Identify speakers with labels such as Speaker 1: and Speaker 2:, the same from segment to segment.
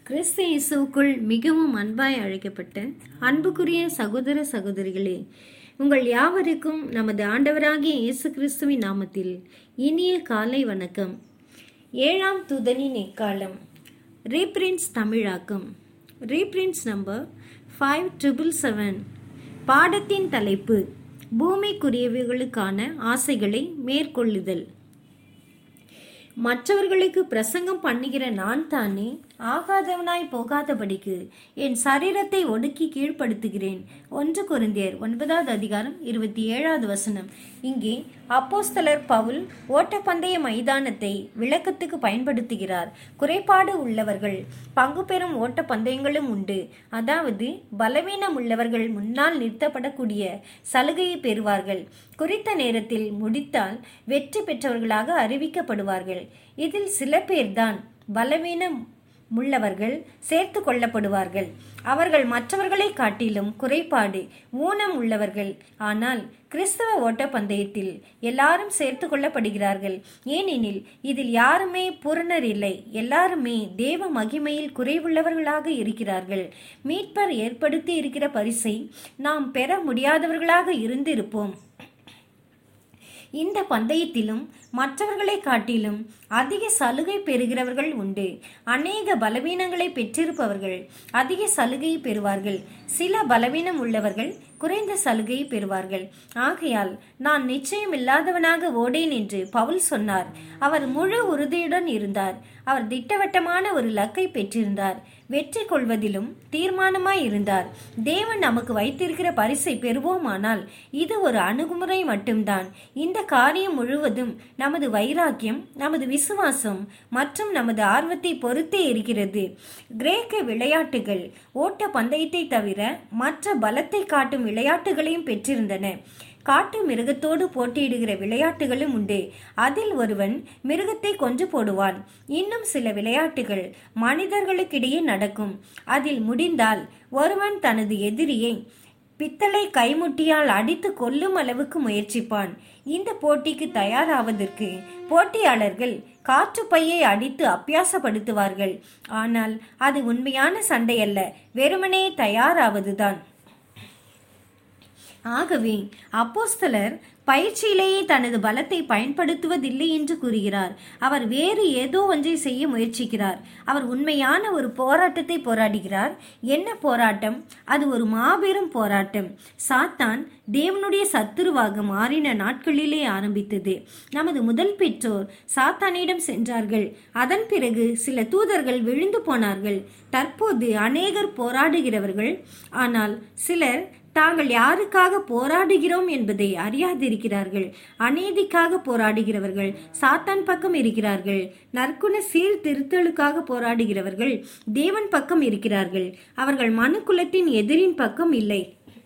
Speaker 1: கிறிஸ்து இயேசுவுக்குள் மிகவும் அன்பாய் அழைக்கப்பட்ட அன்புக்குரிய சகோதர சகோதரிகளே, உங்கள் யாவருக்கும் நமது ஆண்டவராகிய இயேசு கிறிஸ்துவின் நாமத்தில் இனிய காலை வணக்கம். 7ஆம் தூதனின் எக்காலம், ரீபிரிண்ட்ஸ் தமிழாக்கம், ரீபிரிண்ட்ஸ் நம்பர் 5777. பாடத்தின் தலைப்பு பூமிக்குரியவைகளுக்கான ஆசைகளை மேற்கொள்ளுதல். மற்றவர்களுக்கு பிரசங்கம் பண்ணுகிற நான் தானே ஆகாதவனாய் போகாதபடிக்கு என் சரீரத்தை ஒடுக்கி கீழ்ப்படுத்துகிறேன். 1 கொரிந்தியர் 9வது அதிகாரம் 27வது வசனம். இங்கே அப்போஸ்தலர் பவுல் ஓட்டப்பந்தய மைதானத்தை விளக்கத்துக்கு பயன்படுத்துகிறார். குறைபாடு உள்ளவர்கள் பங்கு பெறும் ஓட்ட பந்தயங்களும் உண்டு. அதாவது பலவீனம் உள்ளவர்கள் முன்னால் நிறுத்தப்படக்கூடிய சலுகையை பெறுவார்கள். குறித்த நேரத்தில் முடித்தால் வெற்றி பெற்றவர்களாக அறிவிக்கப்படுவார்கள். இதில் சில பேர்தான் பலவீனம் உள்ளவர்கள் சேர்த்து கொள்ளப்படுவார்கள். அவர்கள் மற்றவர்களை காட்டிலும் குறைபாடு ஊனம் உள்ளவர்கள். ஆனால் கிறிஸ்தவ ஓட்ட பந்தயத்தில் எல்லாரும் சேர்த்து கொள்ளப்படுகிறார்கள். ஏனெனில் இதில் யாருமே பூரணர் இல்லை. எல்லாருமே தேவ மகிமையில் குறைவுள்ளவர்களாக இருக்கிறார்கள். மீட்பர் ஏற்படுத்தி இருக்கிற பரிசை நாம் பெற முடியாதவர்களாக இருந்திருப்போம். இந்த பந்தயத்திலும் மற்றவர்களை காட்டிலும் அதிக சலுகை பெறுகிறவர்கள் உண்டு. அநேக பலவீனங்களை பெற்றிருப்பவர்கள் அதிக சலுகையை பெறுவார்கள். சில பலவீனம் உள்ளவர்கள் குறைந்த சலுகையை பெறுவார்கள். ஆகையால் நான் நிச்சயம் இல்லாதவனாக ஓடேன் என்று பவுல் சொன்னார். அவர் முழு உறுதியுடன் இருந்தார். அவர் திட்டவட்டமான ஒரு இலக்கை பெற்றிருந்தார். வெற்றி கொள்வதிலும் தீர்மானமாய் இருந்தார். தேவன் நமக்கு வைத்திருக்கிற பரிசை பெறுவோமானால் இது ஒரு அணுகுமுறை மட்டும்தான். இந்த காரியம் முழுவதும் நமது வைராக்கியம், நமது விசுவாசம் மற்றும் நமது ஆர்வத்தை பொறுத்தே இருக்கிறது. கிரேக்க விளையாட்டுகள் ஓட்ட பந்தயத்தை தவிர மற்ற பலத்தை காட்டும் விளையாட்டுகளையும் பெற்றிருந்தன. காட்டு மிருகத்தோடு போட்டியிடுகிற விளையாட்டுகளும் உண்டு. அதில் ஒருவன் மிருகத்தை கொன்று போடுவான். இன்னும் சில விளையாட்டுகள் மனிதர்களுக்கிடையே நடக்கும். அதில் முடிந்தால் ஒருவன் தனது எதிரியை பித்தளை கைமுட்டியால் அடித்து கொல்லும் அளவுக்கு முயற்சிப்பான். இந்த போட்டிக்கு தயாராவதற்கு போட்டியாளர்கள் காற்றுப்பையை அடித்து அபியாசப்படுத்துவார்கள். ஆனால் அது உண்மையான சண்டை அல்ல, வெறுமனே தயாராவதுதான். ஆகவே அப்போஸ்தலர் பயிற்சியிலேயே தனது பலத்தை பயன்படுத்துவதில்லை என்று கூறுகிறார். அவர் வேறு ஏதோ ஒன்றை செய்ய முயற்சிக்கிறார். அவர் உண்மையான ஒரு போராட்டத்தை போராடுகிறார். என்ன போராட்டம்? அது ஒரு மாபெரும் போராட்டம். சாத்தான் தேவனுடைய சத்துருவாக மாறின நாட்களிலே ஆரம்பித்தது. நமது முதல் பெற்றோர் சாத்தானிடம் சென்றார்கள். அதன் பிறகு சில தூதர்கள் விழுந்து போனார்கள். தற்போது அநேகர் போராடுகிறவர்கள். ஆனால் சிலர் தாங்கள் யாருக்காக போராடுகிறோம் என்பதை அறியாதிருக்கிறார்கள். அநீதிக்காக போராடுகிறவர்கள் சாத்தான் பக்கம் இருக்கிறார்கள். நற்குண சீர்திருத்தலுக்காக போராடுகிறவர்கள் தேவன் பக்கம் இருக்கிறார்கள். அவர்கள் மனுக்குலத்தின் எதிரின் பக்கம் இல்லை.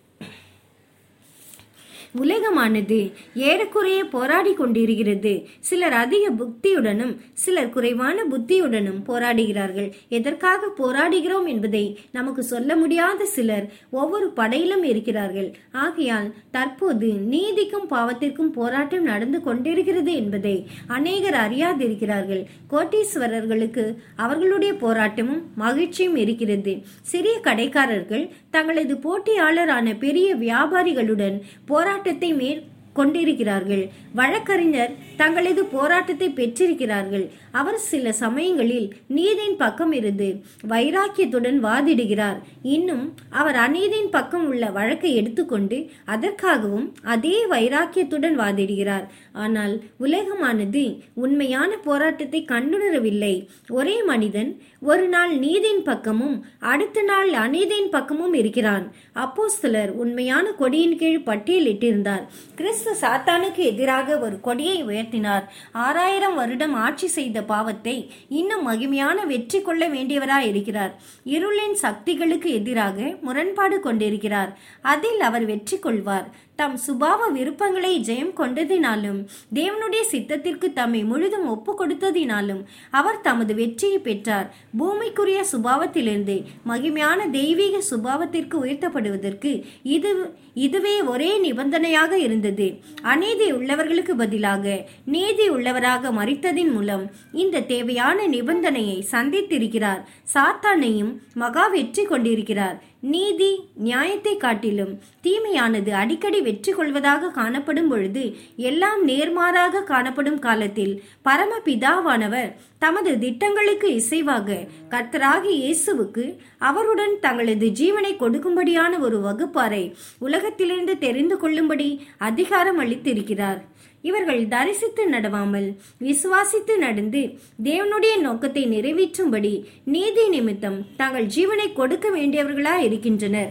Speaker 1: உலகமானது ஏறக்குறைய போராடி கொண்டிருக்கிறது. சிலர் அதிக புத்தியுடனும் சிலர் குறைவான புத்தியுடனும் போராடுகிறார்கள். எதற்காக போராடுகிறோம் என்பதை நமக்கு சொல்ல முடியாத சிலர் ஒவ்வொரு படையிலும் இருக்கிறார்கள். ஆகையால் தற்போது நீதிக்கும் பாவத்திற்கும் போராட்டம் நடந்து கொண்டிருக்கிறது என்பதை அநேகர் அறியாதிருக்கிறார்கள். கோட்டீஸ்வரர்களுக்கு அவர்களுடைய போராட்டமும் மகிழ்ச்சியும் இருக்கிறது. சிறிய கடைக்காரர்கள் தங்களது போட்டியாளரான பெரிய வியாபாரிகளுடன் போராட்டத்தை கொண்டிருக்கிறார்கள். வழக்கறிஞர் தங்களது போராட்டத்தை பெற்றிருக்கிறார்கள். அவர் சில சமயங்களில் நீதியின் பக்கம் இருந்து வைராக்கியத்துடன் வாதிடுகிறார். இன்னும் அவர் அநீதியின் பக்கம் உள்ள வழக்கை எடுத்துக்கொண்டு அதற்காகவும் அதே வைராக்கியத்துடன் வாதிடுகிறார். ஆனால் உலகமானது உண்மையான போராட்டத்தை கண்டுணரவில்லை. ஒரே மனிதன் ஒரு நாள் நீதியின் பக்கமும் அடுத்த நாள் அநீதியின் பக்கமும் இருக்கிறான். அப்போஸ்தலர் உண்மையான கொடியின் கீழ் பட்டியலிட்டிருந்தார். கிறிஸ்து சாத்தானுக்கு எதிராக ஒரு கொடியை உயர்த்தினார். 6000 வருடம் ஆட்சி செய்த பாவத்தை இன்னும் மகிமையான வெற்றி கொள்ள வேண்டியவராய் இருக்கிறார். இருளின் சக்திகளுக்கு எதிராக முரண்பாடு கொண்டிருக்கிறார். அதில் அவர் வெற்றி கொள்வார். தம் சுபாவ விருப்பங்களை ஜெயம் கொண்டதினாலும் தேவனுடைய சித்தத்திற்கு தம்மை முழுதும் ஒப்பு கொடுத்ததினாலும் அவர் தமது வெற்றியை பெற்றார். பூமிக்குரிய சுபாவத்திலிருந்து மகிமையான தெய்வீக சுபாவத்திற்கு உயர்த்தப்படுவதற்கு இதுவே ஒரே நிபந்தனையாக இருந்தது. அநீதி உள்ளவர்களுக்கு பதிலாக நீதி உள்ளவராக மரித்ததின் மூலம் இந்த தேவையான நிபந்தனையை சந்தித்திருக்கிறார். சாத்தானையும் மகா வெற்றி கொண்டிருக்கிறார். நீதி நியாயத்தை காட்டிலும் தீமையானது அடிக்கடி வெற்றி கொள்வதாக காணப்படும் பொழுது, எல்லாம் நேர்மாறாக காணப்படும் காலத்தில் பரமபிதாவானவர் தமது திட்டங்களுக்கு இசைவாக கர்த்தராகிய இயேசுவுக்கு அவருடன் தங்களது ஜீவனை கொடுக்கும்படியான ஒரு வகுப்பாரை உலகத்திலிருந்து தெரிந்து கொள்ளும்படி அதிகாரம் அளித்திருக்கிறார். இவர்கள் தரிசித்து நடவாமல் விசுவாசித்து நடந்து தேவனுடைய நோக்கத்தை நிறைவேற்றும்படி நீதி நிமித்தம் தங்கள் ஜீவனை கொடுக்க வேண்டியவர்களாய் இருக்கின்றனர்.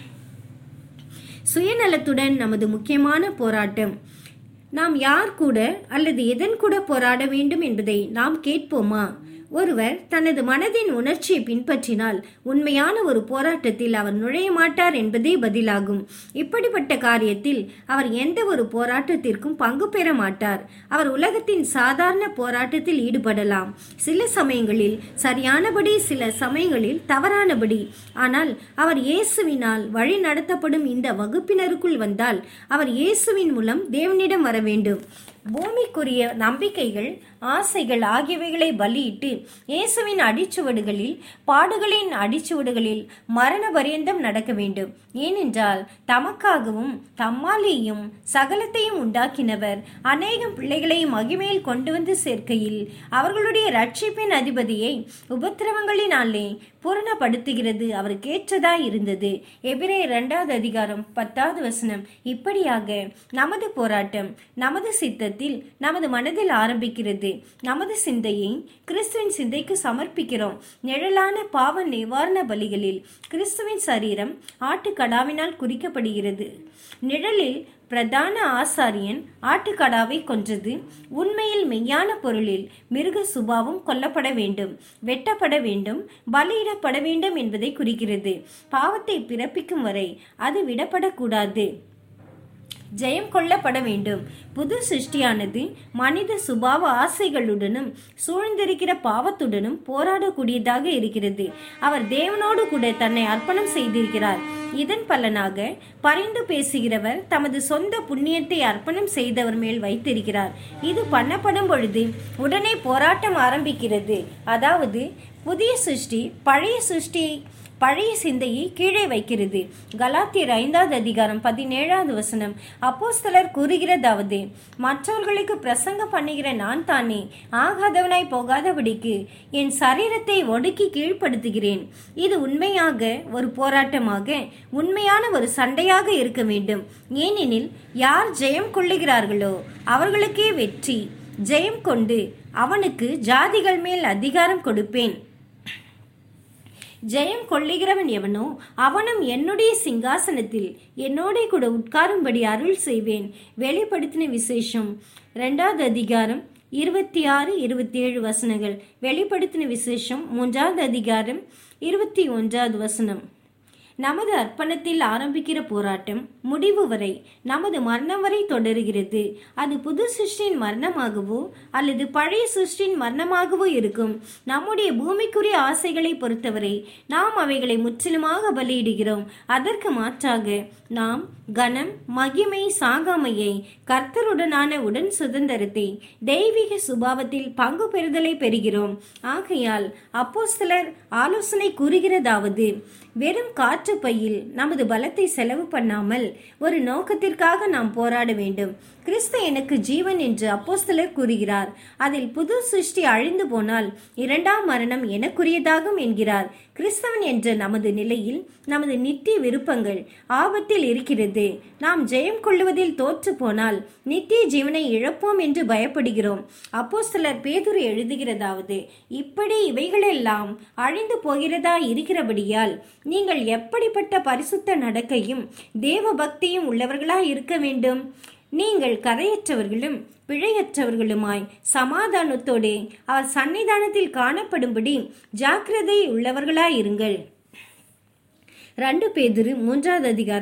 Speaker 1: சுயநலத்துடன் நமது முக்கியமான போராட்டம். நாம் யார் கூட அல்லது எதன் கூட போராட வேண்டும் என்பதை நாம் கேட்போமா? ஒருவர் தனது மனதின் உணர்ச்சியை பின்பற்றினால் உண்மையான ஒரு போராட்டத்தில் அவர் நுழைய மாட்டார் என்பதே பதிலாகும். இப்படிப்பட்ட காரியத்தில் அவர் எந்த ஒரு போராட்டத்திற்கும் பங்கு பெற மாட்டார். அவர் உலகத்தின் சாதாரண போராட்டத்தில் ஈடுபடலாம், சில சமயங்களில் சரியானபடி, சில சமயங்களில் தவறானபடி. ஆனால் அவர் இயேசுவினால் வழி நடத்தப்படும் இந்த வகுப்பினருக்குள் வந்தால் அவர் இயேசுவின் மூலம் தேவனிடம் வர வேண்டும். பூமிக்குரிய நம்பிக்கைகள், ஆசைகள் ஆகியவைகளை பலியிட்டு இயேசுவின் அடிச்சுவடுகளில், பாடுகளின் அடிச்சுவடுகளில் மரண பரியந்தம் நடக்க வேண்டும். ஏனென்றால் தமக்காகவும் தம்மாலேயும் சகலத்தையும் உண்டாக்கினவர் அநேகம் பிள்ளைகளை மகிமையில் கொண்டு வந்து சேர்க்கையில் அவர்களுடைய ரட்சிப்பின் அதிபதியை உபத்திரவங்களினாலே பூரணப்படுத்துகிறது அவருக்கு ஏற்றதாய் இருந்தது. எபிரேயர் 2வது அதிகாரம் 10வது வசனம். இப்படியாக நமது போராட்டம் நமது சித்தத்தில், நமது மனதில் ஆரம்பிக்கிறது. நமது சிந்தையை கிறிஸ்துவின் சிந்தைக்கு சமர்ப்பிக்கிறோம். நிழலான பாவ நிவாரண பலிகளில் கிறிஸ்துவின் சரீரம் ஆட்டுக்கடாவினால் குறிக்கப்படுகிறது. நிழலில் பிரதான ஆசாரியன் ஆட்டுக்கடாவை கொன்றது. உண்மையில் மெய்யான பொருளில் மிருக சுபாவம் கொல்லப்பட வேண்டும், வெட்டப்பட வேண்டும், பலியிடப்பட வேண்டும் என்பதை குறிக்கிறது. பாவத்தை பிறப்பிக்கும் வரை அது விடப்படக்கூடாது, ஜெயம் கொள்ளப்பட வேண்டும். புது சிருஷ்டியானது மனித சுபாவ ஆசைகளுடனும் சூழ்ந்திருக்கிற பாவத்துடனும் போராடக்கூடியதாக இருக்கிறது. அவர் தேவனோடு கூட தன்னை அர்ப்பணம் செய்திருக்கிறார். இதன் பலனாக பரிந்து பேசுகிறவர் தமது சொந்த புண்ணியத்தை அர்ப்பணம் செய்தவர் மேல் வைத்திருக்கிறார். இது பண்ணப்படும் பொழுது உடனே போராட்டம் ஆரம்பிக்கிறது. அதாவது புதிய சிருஷ்டி பழைய சிந்தையை கீழே வைக்கிறது. கலாத்தியர் 5வது அதிகாரம் 17வது வசனம். அப்போஸ்தலர் கூறுகிறதாவது, மற்றவர்களுக்கு பிரசங்கம் பண்ணுகிற நான் தானே ஆகாதவனாய் போகாதபடிக்கு என் சரீரத்தை ஒடுக்கி கீழ்ப்படுத்துகிறேன். இது உண்மையாக ஒரு போராட்டமாக, உண்மையான ஒரு சண்டையாக இருக்க வேண்டும். ஏனெனில் யார் ஜெயம் கொள்ளுகிறார்களோ அவர்களுக்கே வெற்றி. ஜெயம் கொண்டு அவனுக்கு ஜாதிகள் மேல் அதிகாரம் கொடுப்பேன். ஜெயம் கொள்ளுகிறவன் எவனோ அவனும் என்னுடைய சிங்காசனத்தில் என்னோட கூட உட்காரும்படி அருள் செய்வேன். வெளிப்படுத்தின விசேஷம் 2வது அதிகாரம் 26-27 வசனங்கள். வெளிப்படுத்தின விசேஷம் 3வது அதிகாரம் 21வது வசனம். நமது அர்ப்பணத்தில் ஆரம்பிக்கிற போராட்டம் முடிவு வரை, நமது மரணம் வரை தொடருகிறது. அது புது சிருஷ்டியின் மரணமாகவோ அல்லது பழைய சிருஷ்டியின் மரணமாகவோ இருக்கும். நம்முடைய பூமிக்குரிய ஆசைகளை பொறுத்தவரை நாம் அவைகளை முற்றிலுமாக பலியிடுகிறோம். அதற்கு மாற்றாக நாம் கனம், மகிமை, சாகாமையை, கர்த்தருடனான உடன் சுதந்திரத்தை, தெய்வீக சுபாவத்தில் பங்கு பெறுதலை பெறுகிறோம். ஆகையால் அப்போஸ்தலர் ஆலோசனை கூறுகிறதாவது, வெறும் காற்று பையில் நமது பலத்தை செலவு பண்ணாமல் ஒரு நோக்கத்திற்காக நாம் போராட வேண்டும். கிறிஸ்து எனக்கு ஜீவன் என்று அப்போஸ்தலர் கூறுகிறார். அதில் புது சிருஷ்டி அழிந்து போனால் இரண்டாம் மரணம் எனக்குரியதாகும் என்கிறார். கிறிஸ்தவன் என்ற நமது நிலையில் நமது நித்திய விருப்பங்கள் ஆபத்தில் இருக்கிறது. நாம் ஜெயம் கொள்ளுவதில் தோற்று போனால் நித்திய ஜீவனை இழப்போம் என்று பயப்படுகிறோம். அப்போஸ்தலர் பேதுரு எழுதுகிறதாவது, இப்படி இவைகளெல்லாம் அழிந்து போகிறதா இருக்கிறபடியால் நீங்கள் எப்படிப்பட்ட பரிசுத்த நடக்கையும் தேவ பக்தியும் உள்ளவர்களாய் இருக்க வேண்டும். நீங்கள் கரையற்றவர்களும் பிழையற்றவர்களுமாய் சமாதானத்தோடு அவர் சன்னிதானத்தில் காணப்படும்படி ஜாக்கிரதை உள்ளவர்களாயிருங்கள். 2 பேதுரு 3வது அதிகாரம்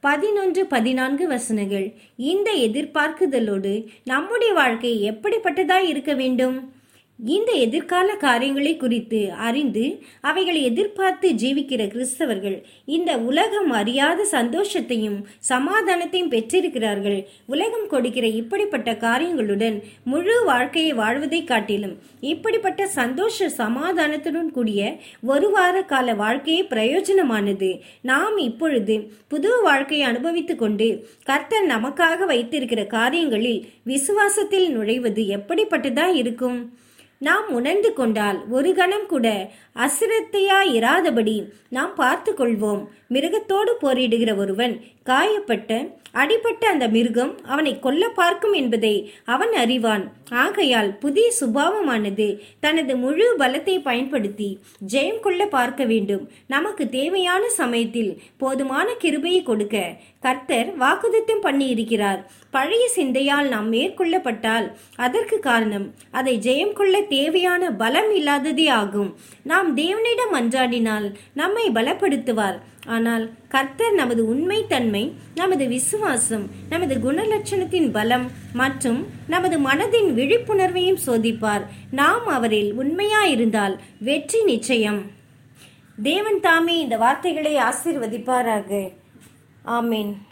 Speaker 1: 11-14 இந்த எதிர்பார்க்குதலோடு நம்முடைய வாழ்க்கை எப்படிப்பட்டதாய் இருக்க வேண்டும்? இந்த எதிர்கால காரியங்களை குறித்து அறிந்து அவைகளை எதிர்பார்த்து ஜீவிக்கிற கிறிஸ்தவர்கள் இந்த உலகம் அறியாத சந்தோஷத்தையும் சமாதானத்தையும் பெற்றிருக்கிறார்கள். உலகம் கொடுக்கிற இப்படிப்பட்ட காரியங்களுடன் முழு வாழ்க்கையை வாழ்வதை காட்டிலும் இப்படிப்பட்ட சந்தோஷ சமாதானத்துடன் கூடிய ஒரு வார கால வாழ்க்கையே பிரயோஜனமானது. நாம் இப்பொழுது புது வாழ்க்கையை அனுபவித்துக் கொண்டு கர்த்தர் நமக்காக வைத்திருக்கிற காரியங்களில் விசுவாசத்தில் நுழைவது எப்படிப்பட்டதா இருக்கும்? நாம் உணர்ந்து கொண்டால் ஒரு கணம் கூட அசிரத்தையாயிராதபடி நாம் பார்த்து கொள்வோம். மிருகத்தோடு போரிடுகிற ஒருவன் அடிபட்ட அந்த மிருகம் அவனை கொல்ல பார்க்கும் என்பதை அவன் அறிவான். ஆகையால் புதிய சுபாவமானது தனது முழு பலத்தை பயன்படுத்தி ஜெயம் கொள்ள பார்க்க வேண்டும். நமக்கு தேவையான சமயத்தில் போதுமான கிருபையை கொடுக்க கர்த்தர் வாக்குத்தத்தம் பண்ணி இருக்கிறார். பழைய சிந்தையால் நாம் மேற்கொள்ளப்பட்டால் அதற்கு காரணம் அதை ஜெயம் கொள்ள தேவையான பலம் இல்லாததே ஆகும். நாம் தேவனிடம் மன்றாடினால் நம்மை பலப்படுத்துவார். ஆனால் கர்த்தர் நமது உண்மை தன்மை, நமது விசுவாசம், நமது குணலட்சணத்தின் பலம் மற்றும் நமது மனதின் விழிப்புணர்வையும் சோதிப்பார். நாம் அவரில் உண்மையாயிருந்தால் வெற்றி நிச்சயம். தேவன் தாமே இந்த வார்த்தைகளை ஆசீர்வதிப்பாராக. ஆமேன்.